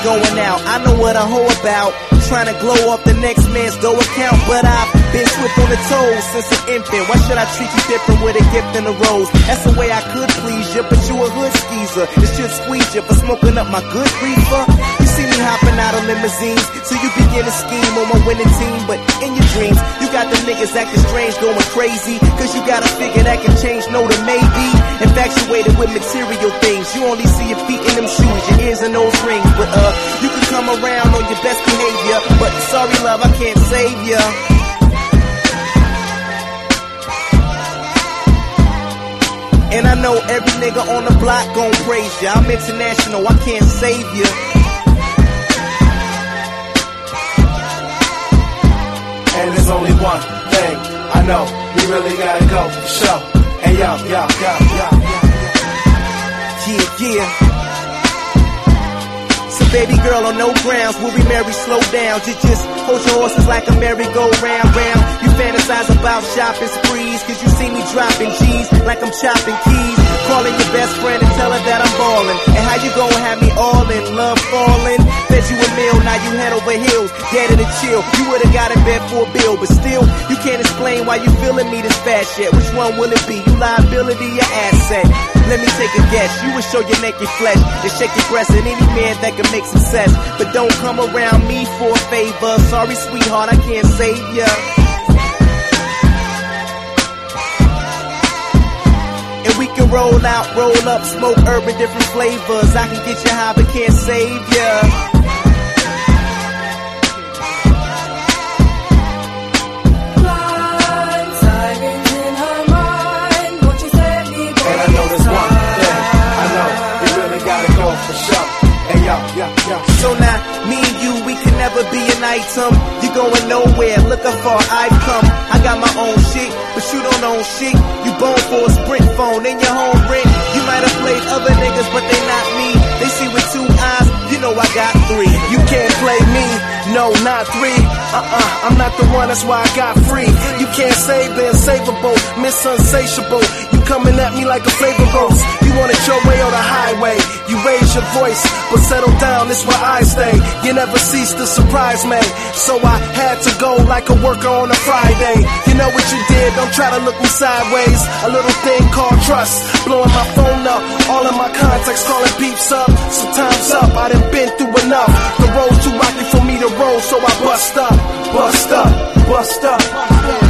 going out. I know what a hoe about, trying to glow off the next man's dough account. But I've been swift on the toes since an infant. Why should I treat you different with a gift and a rose? That's the way I could please you, but you a hood skeezer. It should squeeze you for smoking up my good reefer. You see me hopping out of limousines, so you begin to scheme on my winning team. But in your dreams, you got the niggas acting strange, going crazy, cause you got a figure that can change no to maybe. Infatuated with material things, you only see your feet in them shoes, your ears in those rings. But you can come around on your best behavior, but sorry love, I can't save ya. And I know every nigga on the block gon' praise ya. I'm international, I can't save ya. And there's only one thing I know, we really gotta go for sure. Hey yo, yo, yo, yo, yeah, yeah. So baby girl, on no grounds will we marry, slow down. Just hold your horses like a merry-go-round, round. You fantasize about shopping sprees, cause you see me dropping G's like I'm chopping keys. Calling your best friend and tell her that I'm ballin'. And how you gon' have me all in love falling? Fed you a meal, now you head over heels, dead in the chill. You would've got in bed for a bill, but still, you can't explain why you feeling me this fast yet. Which one will it be? You liability or asset? Let me take a guess. You would show your naked flesh and shake your breasts at any man that can make success. But don't come around me for a favor. Sorry, sweetheart, I can't save ya. And we can roll out, roll up, smoke urban, different flavors. I can get you high, but can't save ya. So now, me and you, we can never be an item. You going nowhere, look how far I've come. I got my own shit, but you don't own shit. You bone for a Sprint phone in your home rent. You might have played other niggas, but they not me. They see with 2 eyes, you know I got 3. You can't play me, no, not 3. I'm not the one, that's why I got free. You can't save the unsavable, miss unsatiable. You coming at me like a flavor rose. You want it your way or the highway. You raise your voice, but settle down, it's where I stay. You never cease to surprise me, so I had to go like a worker on a Friday. You know what you did, don't try to look me sideways. A little thing called trust, blowing my phone up. All of my contacts calling peeps up. So time's up, I done been through enough. The road's too rocky for me to roll, so I bust up, bust up, bust up.